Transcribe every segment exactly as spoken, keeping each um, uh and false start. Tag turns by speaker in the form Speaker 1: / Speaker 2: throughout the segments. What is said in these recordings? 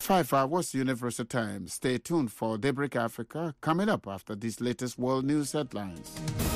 Speaker 1: Five hours Universal Time. Stay tuned for Daybreak Africa coming up after these latest world news headlines.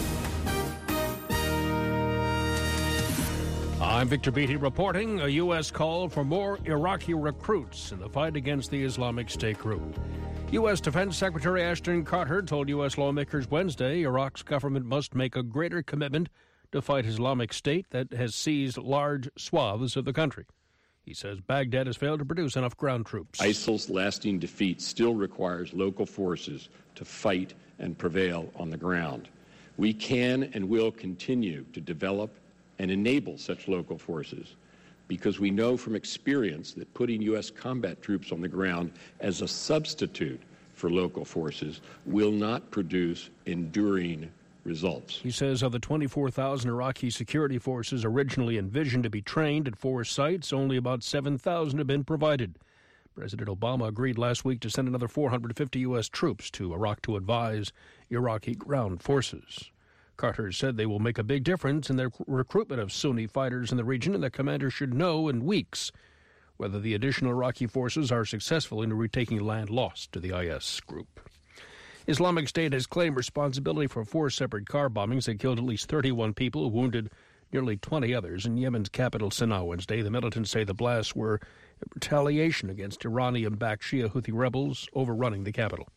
Speaker 2: I'm Victor Beatty reporting. A U S call for more Iraqi recruits in the fight against the Islamic State group. U S. Defense Secretary Ashton Carter told U S lawmakers Wednesday Iraq's government must make a greater commitment to fight Islamic State that has seized large swaths of the country. He says Baghdad has failed to produce enough ground troops.
Speaker 3: ISIL's lasting defeat still requires local forces to fight and prevail on the ground. We can and will continue to develop and enable such local forces because we know from experience that putting U S combat troops on the ground as a substitute for local forces will not produce enduring results.
Speaker 2: He says of the twenty-four thousand Iraqi security forces originally envisioned to be trained at four sites, only about seven thousand have been provided. President Obama agreed last week to send another four hundred fifty U S troops to Iraq to advise Iraqi ground forces. Carter said they will make a big difference in their recruitment of Sunni fighters in the region, and the commander should know in weeks whether the additional Iraqi forces are successful in retaking land lost to the I S group. Islamic State has claimed responsibility for four separate car bombings that killed at least thirty-one people, wounded nearly twenty others in Yemen's capital Sana'a Wednesday. The militants say the blasts were a retaliation against Iranian-backed Shia Houthi rebels overrunning the capital.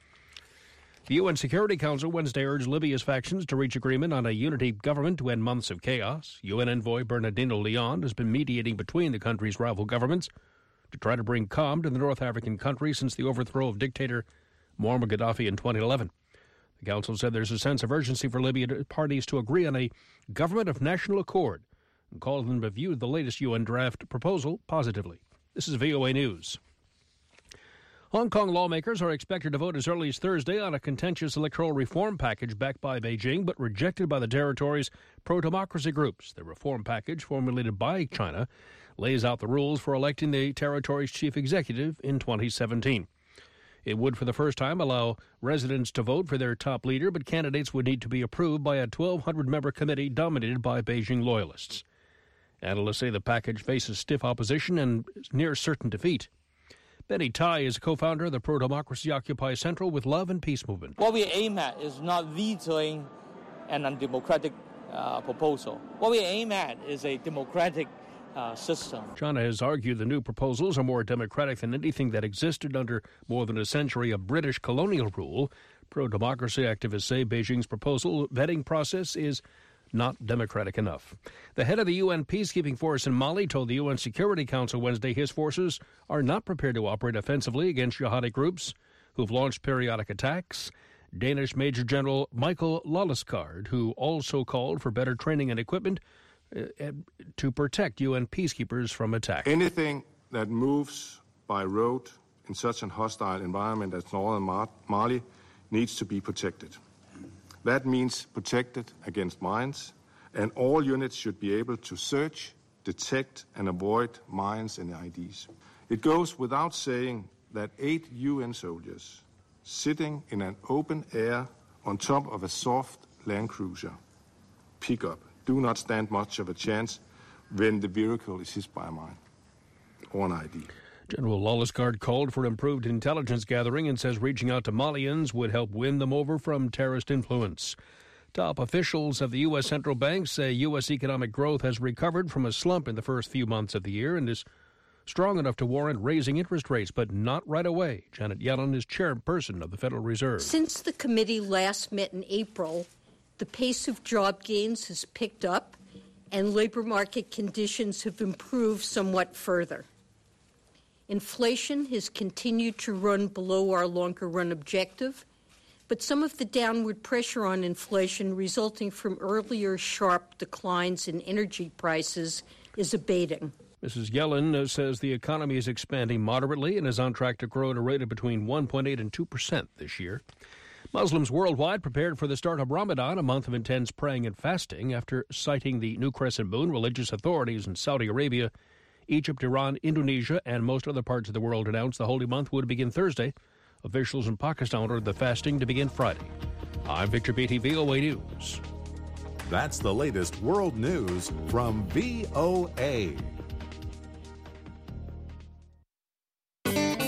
Speaker 2: The U N Security Council Wednesday urged Libya's factions to reach agreement on a unity government to end months of chaos. U N envoy Bernardino Leon has been mediating between the country's rival governments to try to bring calm to the North African country since the overthrow of dictator Muammar Gaddafi in twenty eleven. The council said there's a sense of urgency for Libyan parties to agree on a government of national accord and called them to view the latest U N draft proposal positively. This is V O A News. Hong Kong lawmakers are expected to vote as early as Thursday on a contentious electoral reform package backed by Beijing but rejected by the territory's pro-democracy groups. The reform package, formulated by China, lays out the rules for electing the territory's chief executive in twenty seventeen. It would, for the first time, allow residents to vote for their top leader, but candidates would need to be approved by a twelve hundred member committee dominated by Beijing loyalists. Analysts say the package faces stiff opposition and near certain defeat. Benny Tai is a co-founder of the pro-democracy Occupy Central with Love and Peace movement.
Speaker 4: What we aim at is not vetoing an undemocratic uh, proposal. What we aim at is a democratic Uh, system.
Speaker 2: China has argued the new proposals are more democratic than anything that existed under more than a century of British colonial rule. Pro-democracy activists say Beijing's proposal vetting process is not democratic enough. The head of the U N peacekeeping force in Mali told the U N Security Council Wednesday his forces are not prepared to operate offensively against jihadi groups who've launched periodic attacks. Danish Major General Michael Lallesgaard, who also called for better training and equipment Uh, to protect U N peacekeepers from attack.
Speaker 5: Anything that moves by road in such a hostile environment as northern Mali needs to be protected. That means protected against mines, and all units should be able to search, detect, and avoid mines and I Ds. It goes without saying that eight U N soldiers sitting in an open air on top of a soft Land Cruiser pickup do not stand much of a chance when the vehicle is hit by a mine or an I D.
Speaker 2: General Lallesgaard called for improved intelligence gathering and says reaching out to Malians would help win them over from terrorist influence. Top officials of the U S central bank say U S economic growth has recovered from a slump in the first few months of the year and is strong enough to warrant raising interest rates, but not right away. Janet Yellen is chairperson of the Federal Reserve.
Speaker 6: Since the committee last met in April, the pace of job gains has picked up and labor market conditions have improved somewhat further. Inflation has continued to run below our longer-run objective, but some of the downward pressure on inflation resulting from earlier sharp declines in energy prices is abating.
Speaker 2: Missus Yellen says the economy is expanding moderately and is on track to grow at a rate of between one point eight and two percent this year. Muslims worldwide prepared for the start of Ramadan, a month of intense praying and fasting. After citing the new crescent moon, religious authorities in Saudi Arabia, Egypt, Iran, Indonesia, and most other parts of the world announced the holy month would begin Thursday. Officials in Pakistan ordered the fasting to begin Friday. I'm Victor Beatty, V O A News.
Speaker 7: That's the latest world news from V O A.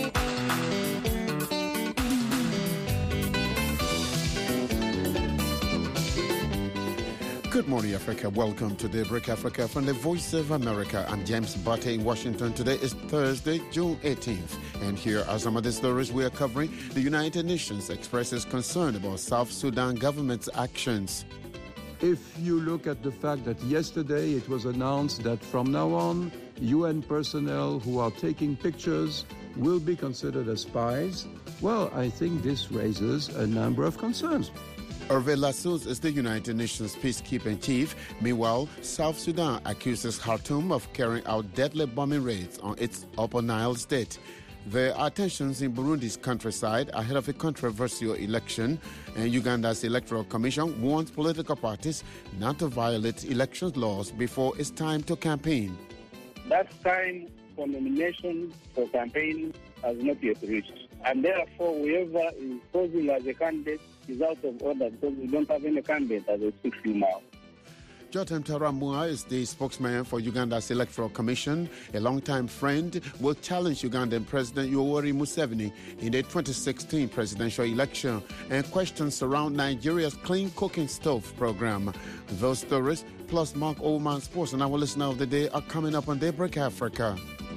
Speaker 1: Good morning, Africa. Welcome to Daybreak Africa from the Voice of America. I'm James Butte in Washington. Today is Thursday, June eighteenth. And here are some of the stories we are covering. The United Nations expresses concern about South Sudan government's actions.
Speaker 8: If you look at the fact that yesterday it was announced that from now on, U N personnel who are taking pictures will be considered as spies, well, I think this raises a number of concerns.
Speaker 1: Hervé Lassous is the United Nations peacekeeping chief. Meanwhile, South Sudan accuses Khartoum of carrying out deadly bombing raids on its Upper Nile state. There are tensions in Burundi's countryside ahead of a controversial election, and Uganda's Electoral Commission warns political parties not to violate election laws before it's time to campaign.
Speaker 9: That time for nomination for campaign has not yet reached. And therefore, whoever is posing as a candidate is out of order because we don't have any candidate as we speak now.
Speaker 1: Jotam Taramua is the spokesman for Uganda's Electoral Commission. A longtime friend will challenge Ugandan President Yoweri Museveni in the twenty sixteen presidential election, and questions surround Nigeria's clean cooking stove program. Those stories, plus Mark Oldman Sports and our listener of the day, are coming up on Daybreak Africa.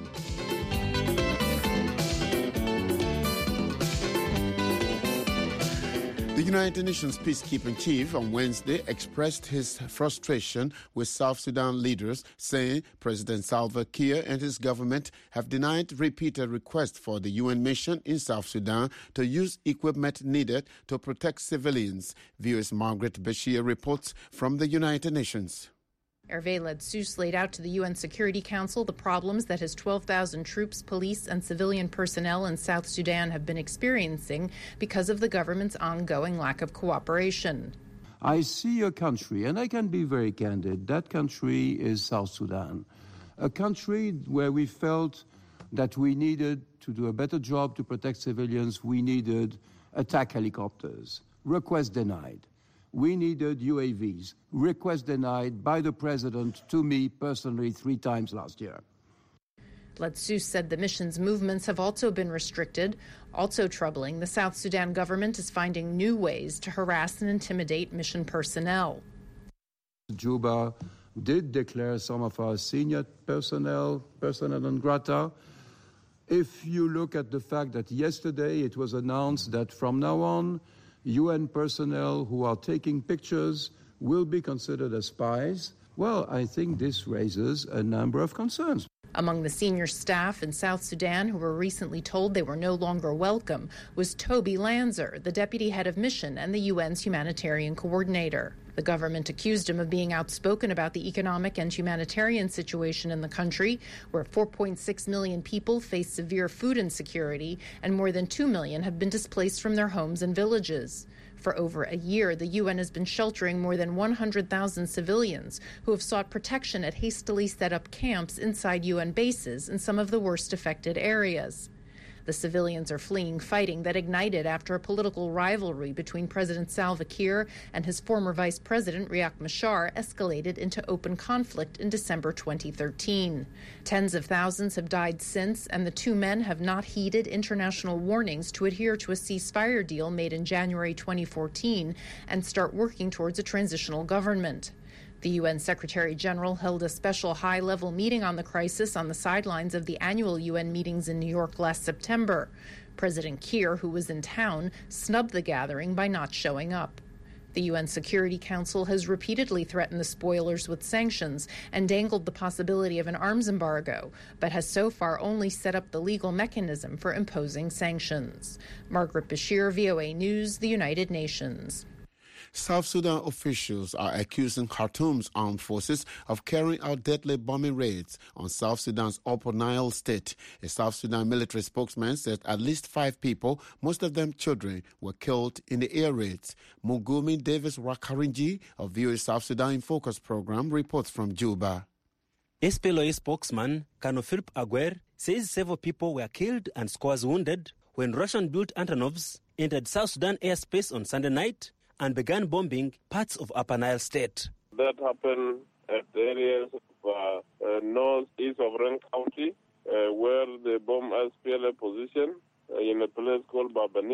Speaker 1: The United Nations peacekeeping chief on Wednesday expressed his frustration with South Sudan leaders, saying President Salva Kiir and his government have denied repeated requests for the U N mission in South Sudan to use equipment needed to protect civilians. V O A's Margaret Bashir reports from the United Nations.
Speaker 10: Hervé Lassous laid out to the U N Security Council the problems that his twelve thousand troops, police, and civilian personnel in South Sudan have been experiencing because of the government's ongoing lack of cooperation.
Speaker 8: I see a country, and I can be very candid, that country is South Sudan, a country where we felt that we needed to do a better job to protect civilians. We needed attack helicopters, request denied. We needed U A Vs, request denied by the president to me personally three times last year.
Speaker 10: Lassous said the mission's movements have also been restricted. Also troubling, the South Sudan government is finding new ways to harass and intimidate mission personnel.
Speaker 8: Juba did declare some of our senior personnel persona non grata. If you look at the fact that yesterday it was announced that from now on, U N personnel who are taking pictures will be considered as spies, well, I think this raises a number of concerns.
Speaker 10: Among the senior staff in South Sudan who were recently told they were no longer welcome was Toby Lanzer, the deputy head of mission and the U N's humanitarian coordinator. The government accused him of being outspoken about the economic and humanitarian situation in the country, where four point six million people face severe food insecurity and more than two million have been displaced from their homes and villages. For over a year, the U N has been sheltering more than one hundred thousand civilians who have sought protection at hastily set up camps inside U N bases in some of the worst affected areas. The civilians are fleeing fighting that ignited after a political rivalry between President Salva Kiir and his former vice president, Riek Machar, escalated into open conflict in December twenty thirteen. Tens of thousands have died since, and the two men have not heeded international warnings to adhere to a ceasefire deal made in January twenty fourteen and start working towards a transitional government. The U N Secretary General held a special high-level meeting on the crisis on the sidelines of the annual U N meetings in New York last September. President Kiir, who was in town, snubbed the gathering by not showing up. The U N Security Council has repeatedly threatened the spoilers with sanctions and dangled the possibility of an arms embargo, but has so far only set up the legal mechanism for imposing sanctions. Margaret Bashir, V O A News, the United Nations.
Speaker 1: South Sudan officials are accusing Khartoum's armed forces of carrying out deadly bombing raids on South Sudan's Upper Nile state. A South Sudan military spokesman said at least five people, most of them children, were killed in the air raids. Mugumi Davis Rakarinji of V O A South Sudan in Focus program reports from Juba.
Speaker 11: S P L A spokesman Colonel Philip Aguer says several people were killed and scores wounded when Russian-built Antonovs entered South Sudan airspace on Sunday night and began bombing parts of Upper Nile state.
Speaker 12: That happened at areas of uh, uh, northeast of Ren County, uh, where they bombed S P L A position uh, in a place called Babani.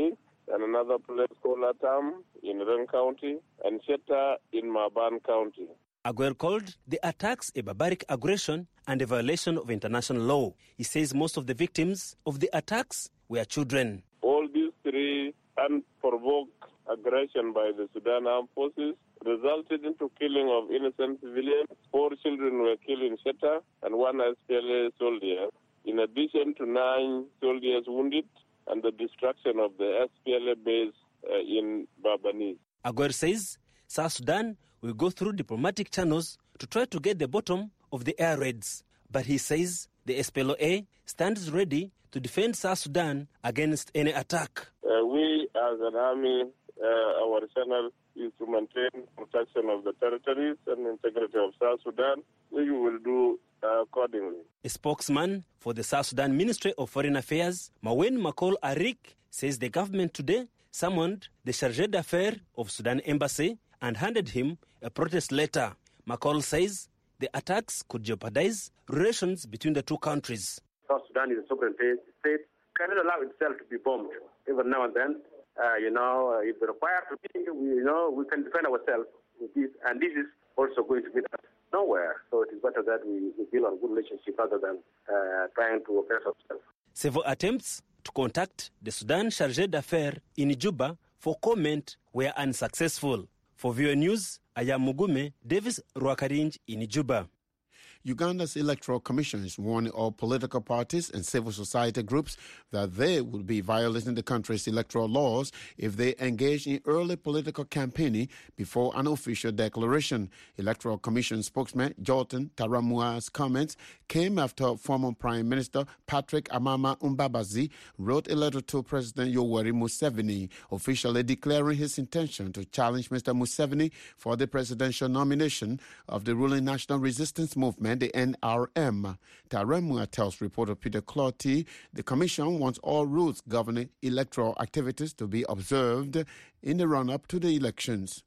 Speaker 12: and another place called Atam in Ren County, and Sheta in Maban County.
Speaker 11: Aguer called the attacks a barbaric aggression and a violation of international law. He says most of the victims of the attacks were children.
Speaker 12: All these three unprovoked aggression by the Sudan Armed Forces resulted into killing of innocent civilians. Four children were killed in Sheta and one S P L A soldier, in addition to nine soldiers wounded and the destruction of the S P L A base uh, in Babani.
Speaker 11: Aguer says South Sudan will go through diplomatic channels to try to get the bottom of the air raids. But he says the S P L A stands ready to defend South Sudan against any attack.
Speaker 12: Uh, we as an army, uh, our channel is to maintain protection of the territories and integrity of South Sudan. We will do uh, accordingly.
Speaker 11: A spokesman for the South Sudan Ministry of Foreign Affairs, Mawen Makol Arik, says the government today summoned the Chargé d'Affaires of Sudan Embassy and handed him a protest letter. Makol says the attacks could jeopardize relations between the two countries.
Speaker 13: South Sudan is a sovereign state, cannot allow itself to be bombed even now and then. Uh, you know, uh, if required to be, we, you know, we can defend ourselves with this, and this is also going to be us nowhere. So it is better that we, we build on good relationship rather than uh, trying to oppress ourselves.
Speaker 11: Several attempts to contact the Sudan Chargé d'Affaires in Juba for comment were unsuccessful. For V O A News, I am Mugume Davis Rwakarinj in Juba.
Speaker 1: Uganda's Electoral Commission is warning all political parties and civil society groups that they will be violating the country's electoral laws if they engage in early political campaigning before an official declaration. Electoral Commission spokesman Jolton Taramua's comments came after former Prime Minister Patrick Amama Mbabazi wrote a letter to President Yoweri Museveni, officially declaring his intention to challenge Mister Museveni for the presidential nomination of the ruling National Resistance Movement, the N R M. Taramua tells reporter Peter Clotty the Commission wants all rules governing electoral activities to be observed in the run-up to the elections.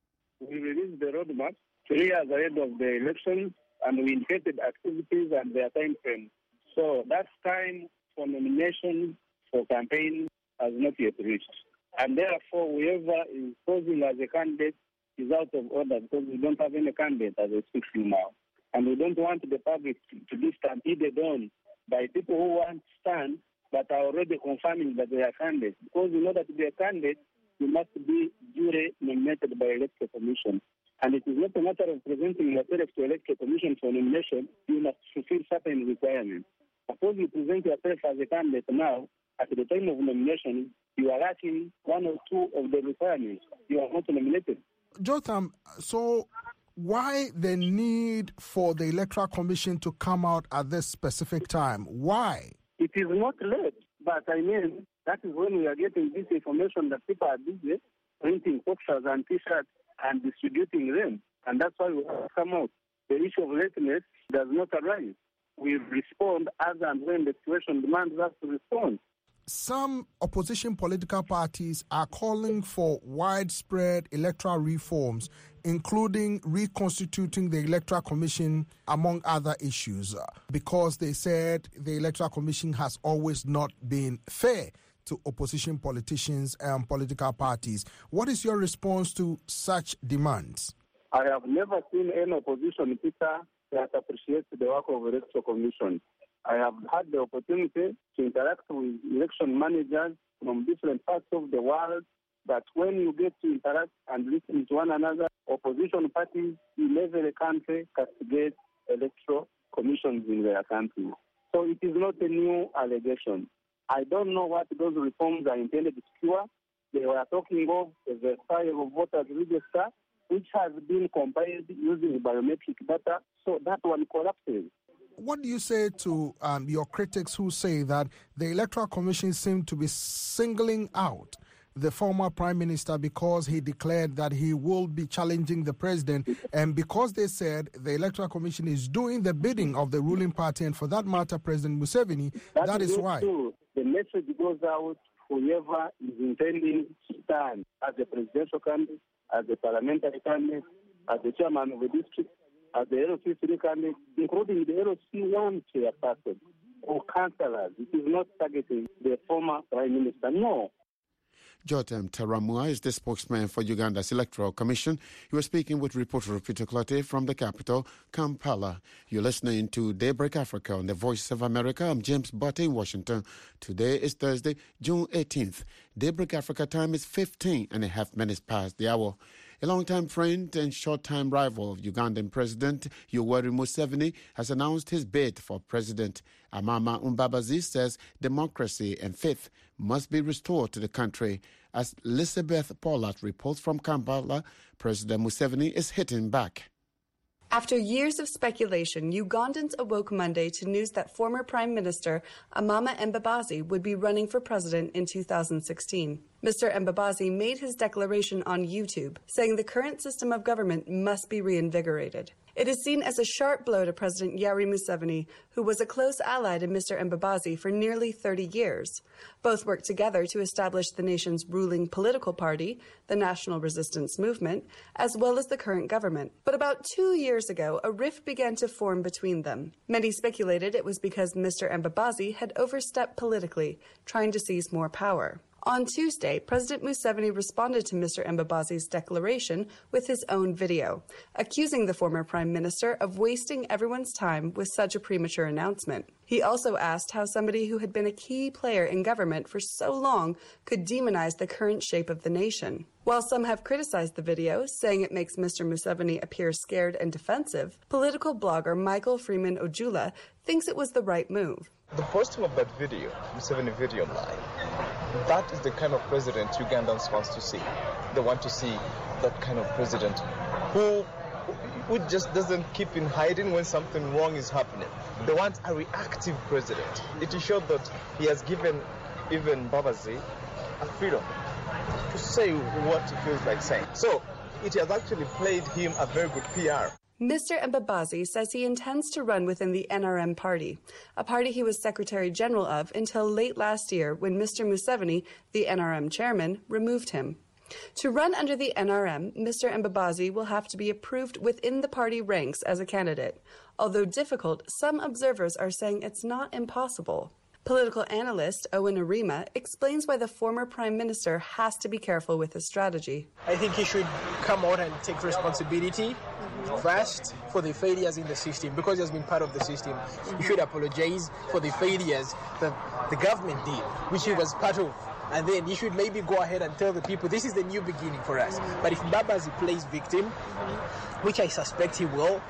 Speaker 9: We released the roadmap three years ahead of the elections, and we indicated activities and their time frame. So that time for nomination for campaign has not yet reached. And therefore, whoever is posing as a candidate is out of order because we don't have any candidate as we speak now. And we don't want the public to be stampeded on by people who want to stand but are already confirming that they are candidates. Because in order to be a candidate, you must be duly nominated by electoral commission. And it is not a matter of presenting yourself to electoral commission for nomination. You must fulfill certain requirements. Suppose you present yourself as a candidate now, at the time of nomination, you are lacking one or two of the requirements. You are not nominated.
Speaker 14: Jotham, so why the need for the Electoral Commission to come out at this specific time? Why?
Speaker 9: It is not late, but I mean, that is when we are getting this information that people are busy printing posters and T-shirts and distributing them. And that's why we have to come out. The issue of lateness does not arise. We respond as and when the situation demands us to respond.
Speaker 14: Some opposition political parties are calling for widespread electoral reforms, including reconstituting the Electoral Commission, among other issues, because they said the Electoral Commission has always not been fair to opposition politicians and political parties. What is your response to such demands?
Speaker 9: I have never seen any opposition, Peter, that appreciates the work of the Electoral Commission. I have had the opportunity to interact with election managers from different parts of the world, but when you get to interact and listen to one another, opposition parties in every country castigate electoral commissions in their countries. So it is not a new allegation. I don't know what those reforms are intended to cure. They were talking of the file of voters register, which has been compiled using biometric data, so that one collapses.
Speaker 14: What do you say to um, your critics who say that the Electoral Commission seemed to be singling out the former Prime Minister because he declared that he will be challenging the president, and because they said the Electoral Commission is doing the bidding of the ruling party, and for that matter, President Museveni, that, that is why.
Speaker 9: True. The message goes out whoever is intending to stand as a presidential candidate, as a parliamentary candidate, as the chairman of a district, as the L O C three candidate, including the L O C one chairperson or councillors. It is not targeting the former Prime Minister, no.
Speaker 1: Jotam Taramua is the spokesman for Uganda's Electoral Commission. He was speaking with reporter Peter Clotte from the capital, Kampala. You're listening to Daybreak Africa on the Voice of America. I'm James Butte in Washington. Today is Thursday, June eighteenth. Daybreak Africa time is fifteen and a half minutes past the hour. A longtime friend and short-time rival of Ugandan President Yoweri Museveni has announced his bid for president. Amama Mbabazi says democracy and faith must be restored to the country. As Elizabeth Pollard reports from Kampala, President Museveni is hitting back.
Speaker 15: After years of speculation, Ugandans awoke Monday to news that former Prime Minister Amama Mbabazi would be running for president in two thousand sixteen. Mister Mbabazi made his declaration on YouTube, saying the current system of government must be reinvigorated. It is seen as a sharp blow to President Yoweri Museveni, who was a close ally to Mister Mbabazi for nearly thirty years. Both worked together to establish the nation's ruling political party, the National Resistance Movement, as well as the current government. But about two years ago, a rift began to form between them. Many speculated it was because Mister Mbabazi had overstepped politically, trying to seize more power. On Tuesday, President Museveni responded to Mister Mbabazi's declaration with his own video, accusing the former prime minister of wasting everyone's time with such a premature announcement. He also asked how somebody who had been a key player in government for so long could demonize the current shape of the nation. While some have criticized the video, saying it makes Mister Museveni appear scared and defensive, political blogger Michael Freeman Ojula thinks it was the right move.
Speaker 16: The posting of that video, Museveni video online, that is the kind of president Ugandans want to see. They want to see that kind of president who, who just doesn't keep in hiding when something wrong is happening. They want a reactive president. It is shown that he has given even Mbabazi a freedom to say what he feels like saying. So it has actually played him a very good P R.
Speaker 15: Mister Mbabazi says he intends to run within the N R M party, a party he was Secretary General of until late last year when Mister Museveni, the N R M chairman, removed him. To run under the N R M, Mister Mbabazi will have to be approved within the party ranks as a candidate. Although difficult, some observers are saying it's not impossible. Political analyst Owen Arima explains why the former prime minister has to be careful with his strategy.
Speaker 17: I think he should come out and take responsibility first for the failures in the system, because he has been part of the system. He should apologize for the failures that the government did, which he was part of. And then he should maybe go ahead and tell the people, this is the new beginning for us. But if Mbabazi plays victim, which I suspect he will,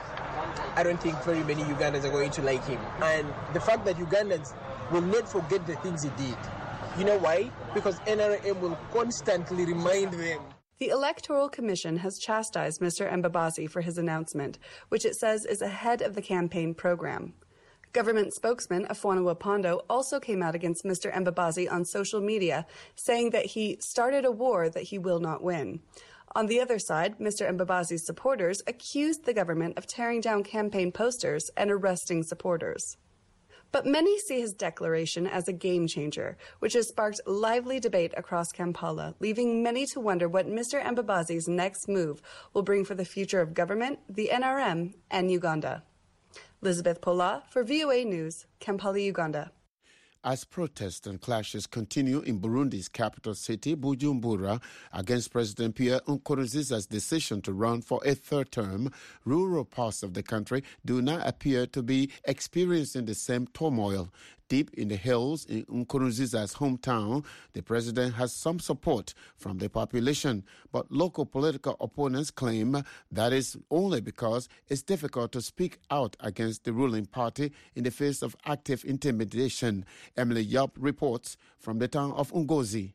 Speaker 17: I don't think very many Ugandans are going to like him. And the fact that Ugandans will not forget the things he did. You know why? Because N R M will constantly remind them.
Speaker 15: The Electoral Commission has chastised Mister Mbabazi for his announcement, which it says is ahead of the campaign program. Government spokesman Afwana Wapondo also came out against Mister Mbabazi on social media, saying that he started a war that he will not win. On the other side, Mister Mbabazi's supporters accused the government of tearing down campaign posters and arresting supporters. But many see his declaration as a game changer, which has sparked lively debate across Kampala, leaving many to wonder what Mister Mbabazi's next move will bring for the future of government, the N R M, and Uganda. Elizabeth Pola for V O A News, Kampala, Uganda.
Speaker 1: As protests and clashes continue in Burundi's capital city, Bujumbura, against President Pierre Nkurunziza's decision to run for a third term, rural parts of the country do not appear to be experiencing the same turmoil. Deep in the hills in Nkurunziza's hometown, the president has some support from the population, but local political opponents claim that is only because it's difficult to speak out against the ruling party in the face of active intimidation. Emily Yap reports from the town of Ngozi.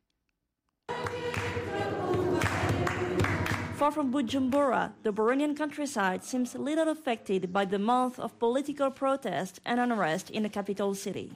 Speaker 18: Far from Bujumbura, the Burundian countryside seems little affected by the month of political protest and unrest in the capital city.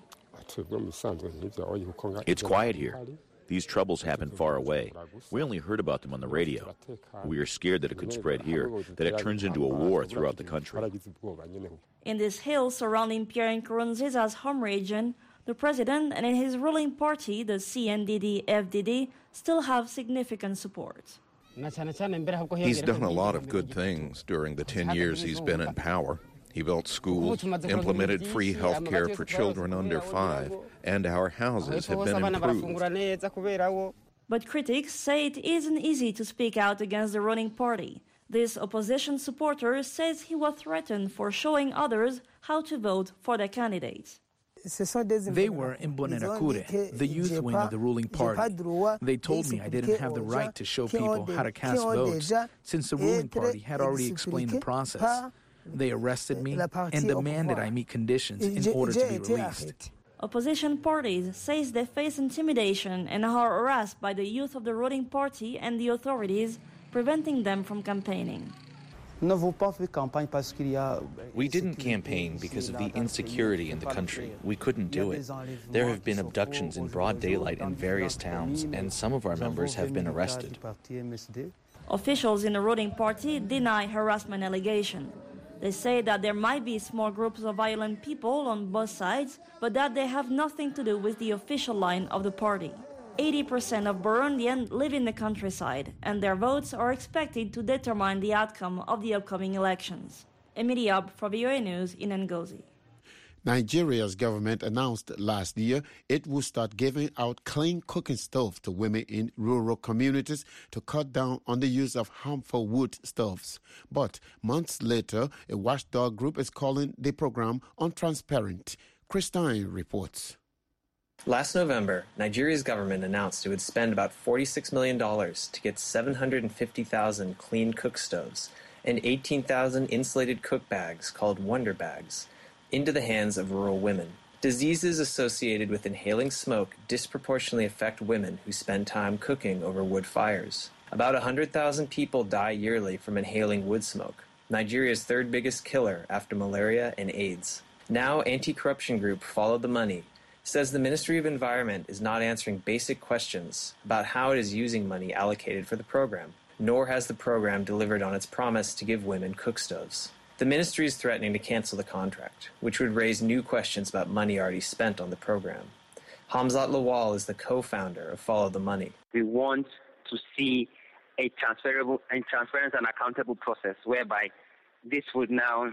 Speaker 19: It's quiet here. These troubles happen far away. We only heard about them on the radio. We are scared that it could spread here, that it turns into a war throughout the country.
Speaker 18: In these hills surrounding Pierre Nkurunziza's home region, the president and his ruling party, the C N D D F D D, still have significant support.
Speaker 20: He's done a lot of good things during the ten years he's been in power. He built schools, implemented free health care for children under five, and our houses have been improved.
Speaker 18: But critics say it isn't easy to speak out against the ruling party. This opposition supporter says he was threatened for showing others how to vote for their candidates.
Speaker 21: They were in Imbonerakure, the youth wing of the ruling party. They told me I didn't have the right to show people how to cast votes, since the ruling party had already explained the process. They arrested me and demanded I meet conditions in order to be released.
Speaker 18: Opposition parties say they face intimidation and are harassed by the youth of the ruling party and the authorities, preventing them from campaigning.
Speaker 22: We didn't campaign because of the insecurity in the country. We couldn't do it. There have been abductions in broad daylight in various towns, and some of our members have been arrested.
Speaker 18: Officials in the ruling party deny harassment allegations. They say that there might be small groups of violent people on both sides, but that they have nothing to do with the official line of the party. eighty percent of Burundians live in the countryside, and their votes are expected to determine the outcome of the upcoming elections. Emily Diab for V O A News in Ngozi.
Speaker 1: Nigeria's government announced last year it would start giving out clean cooking stoves to women in rural communities to cut down on the use of harmful wood stoves. But months later, a watchdog group is calling the program untransparent. Christine reports.
Speaker 23: Last November, Nigeria's government announced it would spend about forty-six million dollars to get seven hundred fifty thousand clean cook stoves and eighteen thousand insulated cook bags called Wonder Bags into the hands of rural women. Diseases associated with inhaling smoke disproportionately affect women who spend time cooking over wood fires. About one hundred thousand people die yearly from inhaling wood smoke, Nigeria's third biggest killer after malaria and AIDS. Now, anti-corruption group Follow the Money says the Ministry of Environment is not answering basic questions about how it is using money allocated for the program, nor has the program delivered on its promise to give women cook stoves. The ministry is threatening to cancel the contract, which would raise new questions about money already spent on the program. Hamzat Lawal is the co-founder of Follow the Money.
Speaker 24: We want to see a transferable and transparent and accountable process whereby this would now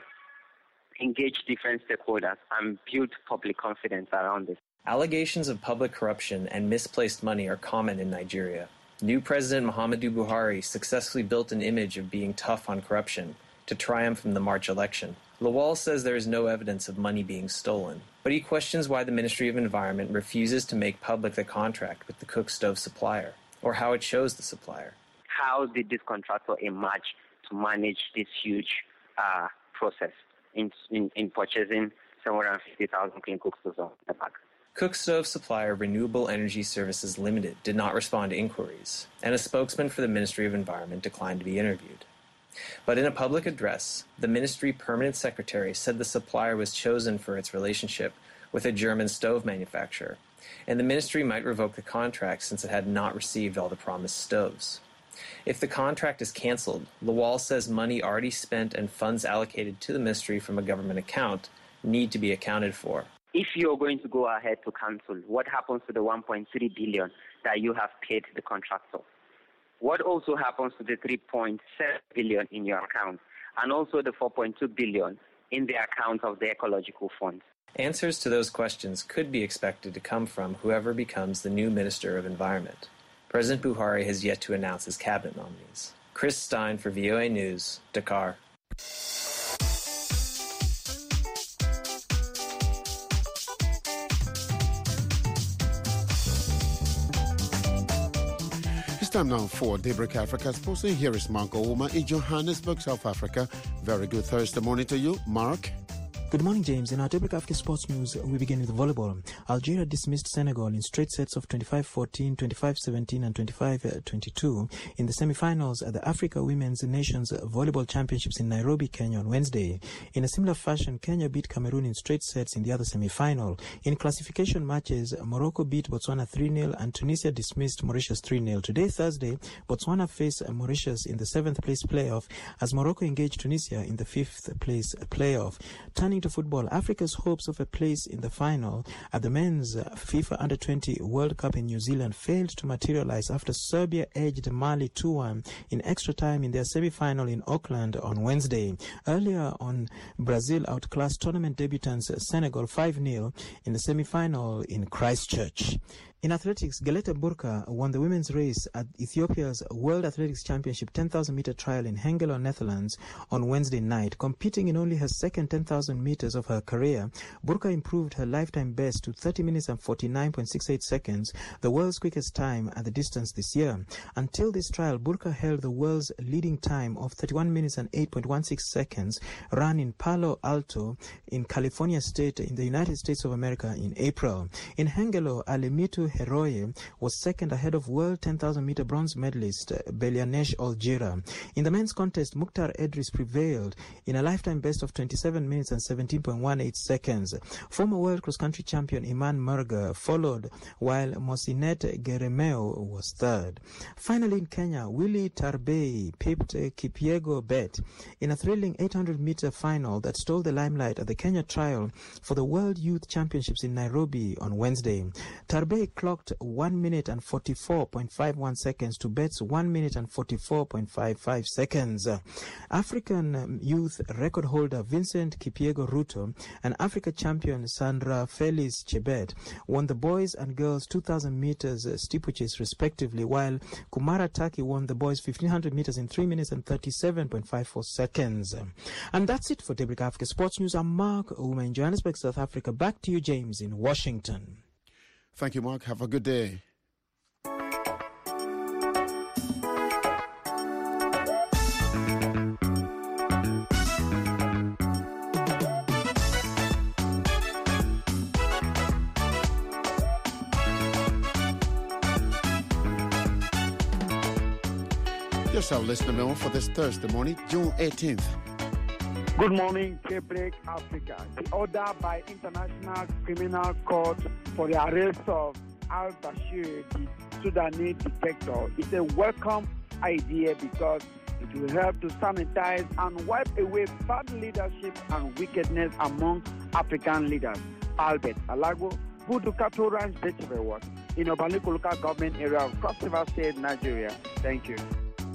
Speaker 24: engage different stakeholders and build public confidence around this.
Speaker 23: Allegations of public corruption and misplaced money are common in Nigeria. New President Muhammadu Buhari successfully built an image of being tough on corruption to triumph in the March election. Lawal says there is no evidence of money being stolen, but he questions why the Ministry of Environment refuses to make public the contract with the cook stove supplier, or how it chose the supplier.
Speaker 24: How did this contractor emerge to manage this huge uh, process in, in, in purchasing seven hundred fifty thousand clean cook stoves on the back?
Speaker 23: Cook stove supplier Renewable Energy Services Limited did not respond to inquiries, and a spokesman for the Ministry of Environment declined to be interviewed. But in a public address, the ministry permanent secretary said the supplier was chosen for its relationship with a German stove manufacturer, and the ministry might revoke the contract since it had not received all the promised stoves. If the contract is canceled, Lawal says money already spent and funds allocated to the ministry from a government account need to be accounted for.
Speaker 24: If you're going to go ahead to cancel, what happens to the one point three billion dollars that you have paid the contractor? What also happens to the three point seven billion dollars in your account, and also the four point two billion dollars in the account of the ecological fund?
Speaker 23: Answers to those questions could be expected to come from whoever becomes the new Minister of Environment. President Buhari has yet to announce his cabinet nominees. Chris Stein for V O A News, Dakar.
Speaker 1: Time now for Daybreak Africa Sports. Here is Mark Ouma in Johannesburg, South Africa. Very good Thursday morning to you, Mark.
Speaker 25: Good morning, James. In our Daybreak Africa Sports News, we begin with volleyball. Algeria dismissed Senegal in straight sets of twenty-five fourteen, twenty-five seventeen and twenty-five twenty-two in the semi-finals at the Africa Women's Nations Volleyball Championships in Nairobi, Kenya on Wednesday. In a similar fashion, Kenya beat Cameroon in straight sets in the other semi-final. In classification matches, Morocco beat Botswana three nil and Tunisia dismissed Mauritius three nil. Today, Thursday, Botswana face Mauritius in the seventh place playoff as Morocco engaged Tunisia in the fifth place playoff. Turning to football, Africa's hopes of a place in the final at the men's FIFA Under twenty World Cup in New Zealand failed to materialize after Serbia edged Mali two one in extra time in their semi-final in Auckland on Wednesday. Earlier on, Brazil outclassed tournament debutants Senegal five nil in the semi-final in Christchurch. In athletics, Gelete Burka won the women's race at Ethiopia's World Athletics Championship ten thousand meter trial in Hengelo, Netherlands on Wednesday night. Competing in only her second ten thousand meters of her career, Burka improved her lifetime best to thirty minutes and forty-nine point six eight seconds, the world's quickest time at the distance this year. Until this trial, Burka held the world's leading time of thirty-one minutes and eight point one six seconds, run in Palo Alto in California State in the United States of America in April. In Hengelo, Alemitu Heroye was second ahead of world ten thousand meter bronze medalist Belianesh Olgira. In the men's contest, Mukhtar Edris prevailed in a lifetime best of twenty-seven minutes and seventeen point one eight seconds. Former world cross-country champion Iman Merga followed, while Mosinet Geremeo was third. Finally, in Kenya, Willie Tarbei pipped Kipiego Bet in a thrilling eight hundred meter final that stole the limelight at the Kenya trial for the World Youth Championships in Nairobi on Wednesday. Tarbei clocked one minute and forty-four point five one seconds to Bet's one minute and forty-four point five five seconds. African youth record holder Vincent Kipiego Ruto and Africa champion Sandra Feliz Chebet won the boys and girls two thousand meters steeplechase respectively, while Kumara Taki won the boys fifteen hundred meters in three minutes and thirty-seven point five four seconds. And that's it for Daybreak Africa Sports News. I'm Mark Uma in Johannesburg, South Africa. Back to you, James, in Washington.
Speaker 1: Thank you, Mark. Have a good day. Here's our listener memo for this Thursday morning, June eighteenth.
Speaker 2: Good morning, Daybreak Africa. The order by International Criminal Court for the arrest of al-Bashir, the Sudanese dictator, is a welcome idea because it will help to sanitize and wipe away bad leadership and wickedness among African leaders. Albert Alago, Budukato Ranch, Dechebewa, in Obaliko local government area of Cross River State, Nigeria. Thank you.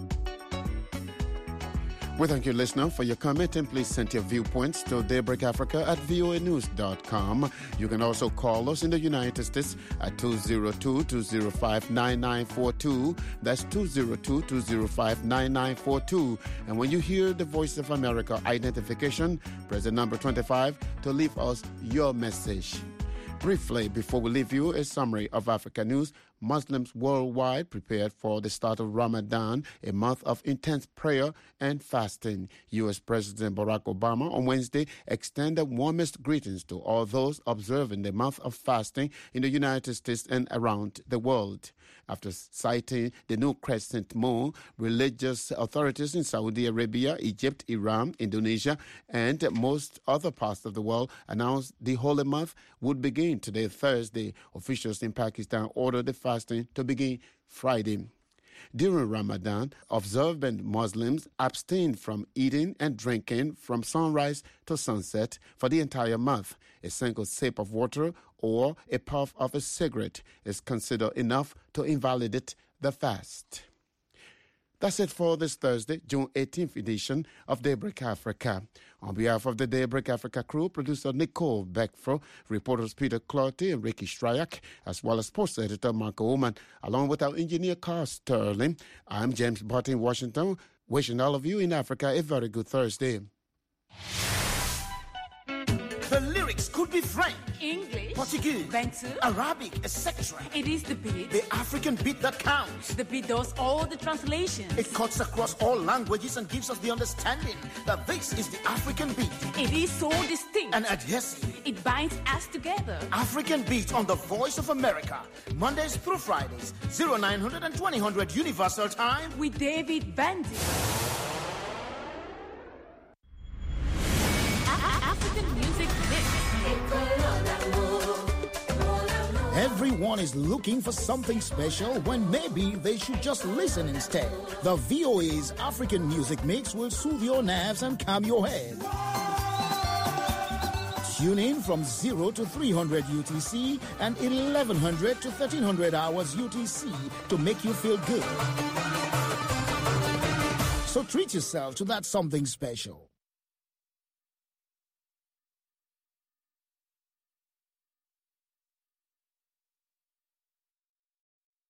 Speaker 1: We thank you, listener, for your comment, and please send your viewpoints to daybreak africa at voa news dot com. You can also call us in the United States at two oh two, two oh five, nine nine four two. That's two oh two, two oh five, nine nine four two. And when you hear the Voice of America identification, press the number twenty-five to leave us your message. Briefly, before we leave you, a summary of Africa news. Muslims worldwide prepared for the start of Ramadan, a month of intense prayer and fasting. U S President Barack Obama on Wednesday extended warmest greetings to all those observing the month of fasting in the United States and around the world. After citing the new crescent moon, religious authorities in Saudi Arabia, Egypt, Iran, Indonesia, and most other parts of the world announced the holy month would begin today, Thursday. Officials in Pakistan ordered the fasting to begin Friday. During Ramadan, observant Muslims abstain from eating and drinking from sunrise to sunset for the entire month. A single sip of water or a puff of a cigarette is considered enough to invalidate the fast. That's it for this Thursday, June eighteenth edition of Daybreak Africa. On behalf of the Daybreak Africa crew, producer Nicole Beckfro, reporters Peter Clotty and Ricky Stryak, as well as sports editor Marco Ullman, along with our engineer Carl Sterling, I'm James Butt in Washington, wishing all of you in Africa a very good Thursday.
Speaker 3: The lyrics could be French,
Speaker 4: English,
Speaker 3: Portuguese,
Speaker 4: Bantu,
Speaker 3: Arabic, et cetera.
Speaker 4: It is the beat.
Speaker 3: The African beat that counts.
Speaker 4: The beat does all the translations.
Speaker 3: It cuts across all languages and gives us the understanding that this is the African beat.
Speaker 4: It is so distinct
Speaker 3: and adhesive.
Speaker 4: It binds us together.
Speaker 3: African beat on the Voice of America, Mondays through Fridays, oh nine hundred and twenty hundred Universal Time
Speaker 4: with David Bandy.
Speaker 3: Everyone is looking for something special when maybe they should just listen instead. The V O A's African Music Mix will soothe your nerves and calm your head. Tune in from zero to three hundred U T C and eleven hundred to thirteen hundred hours U T C to make you feel good. So treat yourself to that something special.